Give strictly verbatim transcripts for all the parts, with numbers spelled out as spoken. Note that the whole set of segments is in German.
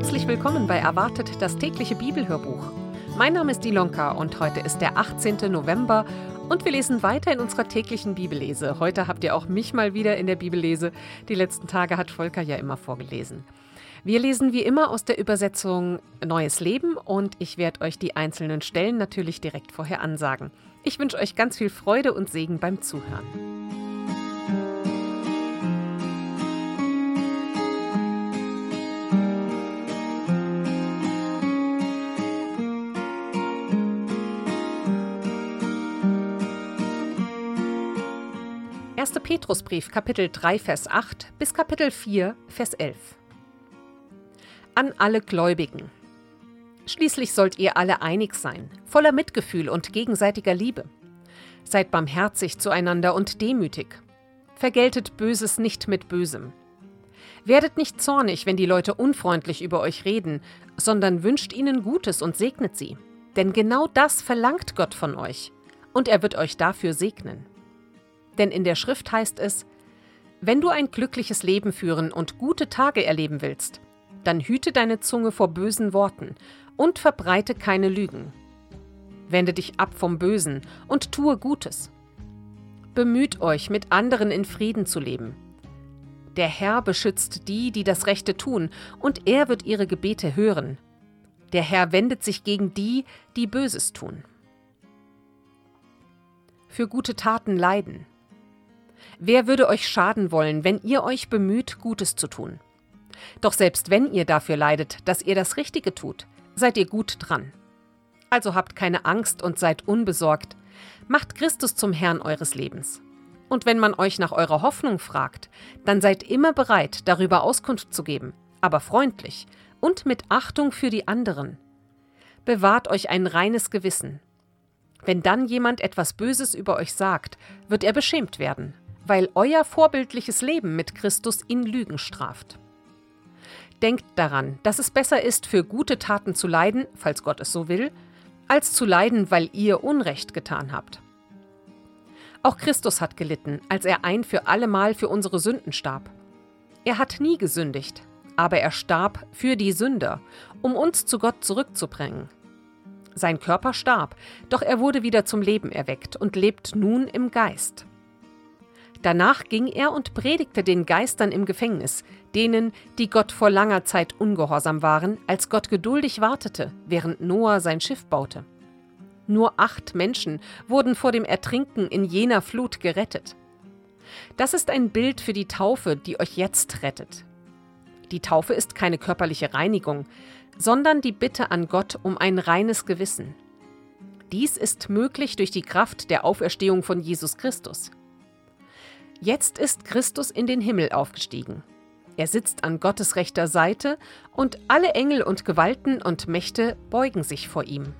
Herzlich willkommen bei Erwartet, das tägliche Bibelhörbuch. Mein Name ist Ilonka und heute ist der achtzehnte November und wir lesen weiter in unserer täglichen Bibellese. Heute habt ihr auch mich mal wieder in der Bibellese. Die letzten Tage hat Volker ja immer vorgelesen. Wir lesen wie immer aus der Übersetzung Neues Leben und ich werde euch die einzelnen Stellen natürlich direkt vorher ansagen. Ich wünsche euch ganz viel Freude und Segen beim Zuhören. erster Petrusbrief, Kapitel drei, Vers acht bis Kapitel vier, Vers elf. An alle Gläubigen. Schließlich sollt ihr alle einig sein, voller Mitgefühl und gegenseitiger Liebe. Seid barmherzig zueinander und demütig. Vergeltet Böses nicht mit Bösem. Werdet nicht zornig, wenn die Leute unfreundlich über euch reden, sondern wünscht ihnen Gutes und segnet sie. Denn genau das verlangt Gott von euch, und er wird euch dafür segnen. Denn in der Schrift heißt es: Wenn du ein glückliches Leben führen und gute Tage erleben willst, dann hüte deine Zunge vor bösen Worten und verbreite keine Lügen. Wende dich ab vom Bösen und tue Gutes. Bemüht euch, mit anderen in Frieden zu leben. Der Herr beschützt die, die das Rechte tun, und er wird ihre Gebete hören. Der Herr wendet sich gegen die, die Böses tun. Für gute Taten leiden. Wer würde euch schaden wollen, wenn ihr euch bemüht, Gutes zu tun? Doch selbst wenn ihr dafür leidet, dass ihr das Richtige tut, seid ihr gut dran. Also habt keine Angst und seid unbesorgt. Macht Christus zum Herrn eures Lebens. Und wenn man euch nach eurer Hoffnung fragt, dann seid immer bereit, darüber Auskunft zu geben, aber freundlich und mit Achtung für die anderen. Bewahrt euch ein reines Gewissen. Wenn dann jemand etwas Böses über euch sagt, wird er beschämt werden, weil euer vorbildliches Leben mit Christus ihn Lügen straft. Denkt daran, dass es besser ist, für gute Taten zu leiden, falls Gott es so will, als zu leiden, weil ihr Unrecht getan habt. Auch Christus hat gelitten, als er ein für allemal für unsere Sünden starb. Er hat nie gesündigt, aber er starb für die Sünder, um uns zu Gott zurückzubringen. Sein Körper starb, doch er wurde wieder zum Leben erweckt und lebt nun im Geist. Danach ging er und predigte den Geistern im Gefängnis, denen, die Gott vor langer Zeit ungehorsam waren, als Gott geduldig wartete, während Noah sein Schiff baute. Nur acht Menschen wurden vor dem Ertrinken in jener Flut gerettet. Das ist ein Bild für die Taufe, die euch jetzt rettet. Die Taufe ist keine körperliche Reinigung, sondern die Bitte an Gott um ein reines Gewissen. Dies ist möglich durch die Kraft der Auferstehung von Jesus Christus. Jetzt ist Christus in den Himmel aufgestiegen. Er sitzt an Gottes rechter Seite und alle Engel und Gewalten und Mächte beugen sich vor ihm.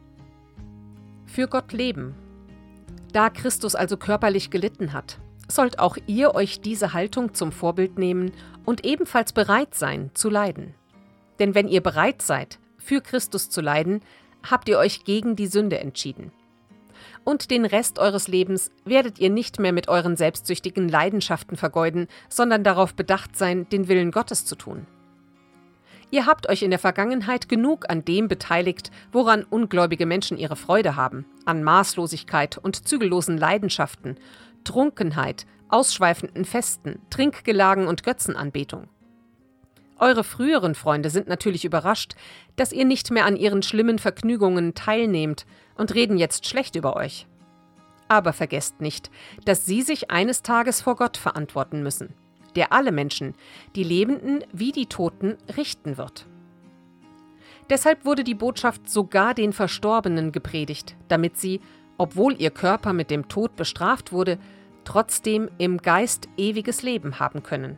Für Gott leben. Da Christus also körperlich gelitten hat, sollt auch ihr euch diese Haltung zum Vorbild nehmen und ebenfalls bereit sein, zu leiden. Denn wenn ihr bereit seid, für Christus zu leiden, habt ihr euch gegen die Sünde entschieden. Und den Rest eures Lebens werdet ihr nicht mehr mit euren selbstsüchtigen Leidenschaften vergeuden, sondern darauf bedacht sein, den Willen Gottes zu tun. Ihr habt euch in der Vergangenheit genug an dem beteiligt, woran ungläubige Menschen ihre Freude haben, an Maßlosigkeit und zügellosen Leidenschaften, Trunkenheit, ausschweifenden Festen, Trinkgelagen und Götzenanbetung. Eure früheren Freunde sind natürlich überrascht, dass ihr nicht mehr an ihren schlimmen Vergnügungen teilnehmt und reden jetzt schlecht über euch. Aber vergesst nicht, dass sie sich eines Tages vor Gott verantworten müssen, der alle Menschen, die Lebenden wie die Toten, richten wird. Deshalb wurde die Botschaft sogar den Verstorbenen gepredigt, damit sie, obwohl ihr Körper mit dem Tod bestraft wurde, trotzdem im Geist ewiges Leben haben können.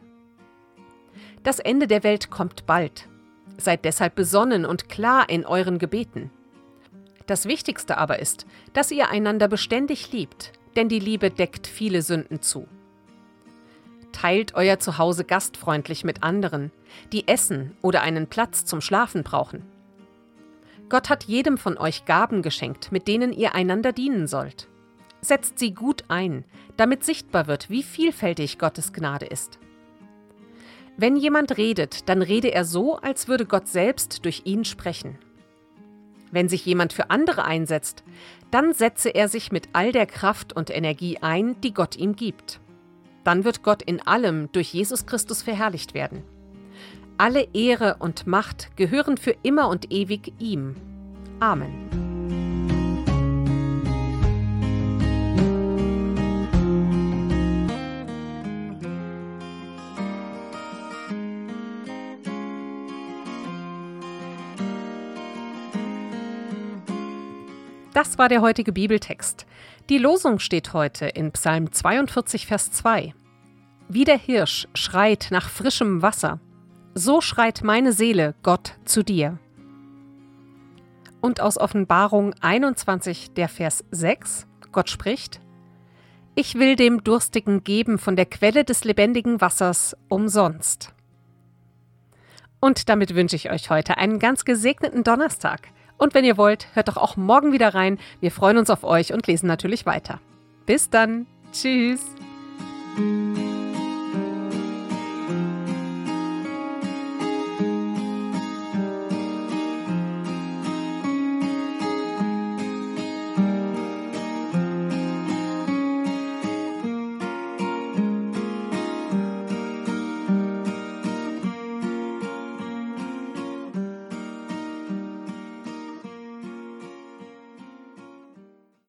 Das Ende der Welt kommt bald. Seid deshalb besonnen und klar in euren Gebeten. Das Wichtigste aber ist, dass ihr einander beständig liebt, denn die Liebe deckt viele Sünden zu. Teilt euer Zuhause gastfreundlich mit anderen, die Essen oder einen Platz zum Schlafen brauchen. Gott hat jedem von euch Gaben geschenkt, mit denen ihr einander dienen sollt. Setzt sie gut ein, damit sichtbar wird, wie vielfältig Gottes Gnade ist. Wenn jemand redet, dann rede er so, als würde Gott selbst durch ihn sprechen. Wenn sich jemand für andere einsetzt, dann setze er sich mit all der Kraft und Energie ein, die Gott ihm gibt. Dann wird Gott in allem durch Jesus Christus verherrlicht werden. Alle Ehre und Macht gehören für immer und ewig ihm. Amen. Das war der heutige Bibeltext. Die Losung steht heute in Psalm zweiundvierzig, Vers zwei. Wie der Hirsch schreit nach frischem Wasser, so schreit meine Seele Gott zu dir. Und aus Offenbarung einundzwanzig, der Vers sechs, Gott spricht: Ich will dem Durstigen geben von der Quelle des lebendigen Wassers umsonst. Und damit wünsche ich euch heute einen ganz gesegneten Donnerstag. Und wenn ihr wollt, hört doch auch morgen wieder rein. Wir freuen uns auf euch und lesen natürlich weiter. Bis dann. Tschüss.